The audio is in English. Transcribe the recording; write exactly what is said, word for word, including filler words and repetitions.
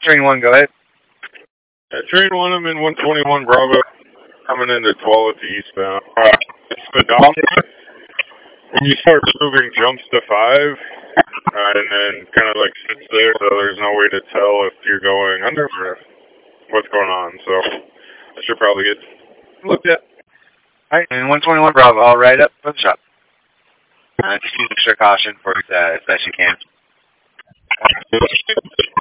Train one, go ahead. Uh, train one, I'm in one twenty-one Bravo, coming into twelve at the eastbound. Uh, it's the dom. When you start moving, jumps to five, uh, and then kind of like sits there, so there's no way to tell if you're going under or what's going on. So I should probably get looked at. All right, and one twenty-one Bravo, all right up for the shop. Uh, just use extra caution for uh, as best you can.